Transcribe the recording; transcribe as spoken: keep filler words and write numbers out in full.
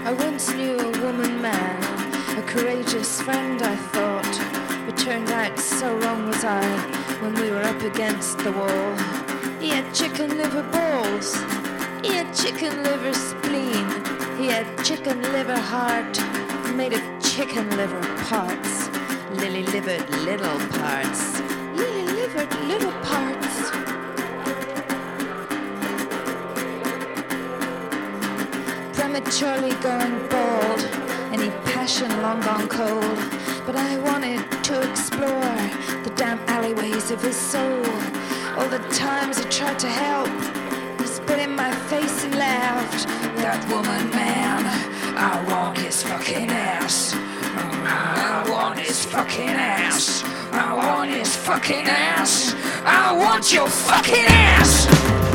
I once knew a woman man, a courageous friend I thought, but turned out so wrong was I when we were up against the wall. He had chicken liver balls, he had chicken liver spleen, he had chicken liver heart made of chicken liver parts, lily-livered little parts, lily-livered little parts. Prematurely going bald, any passion long gone cold, but I wanted to explore the damp alleyways of his soul. All the times I tried to help, he spit in my face and laughed. That woman, man, I want his fucking ass. I want his fucking ass. I want his fucking ass. I want your fucking ass.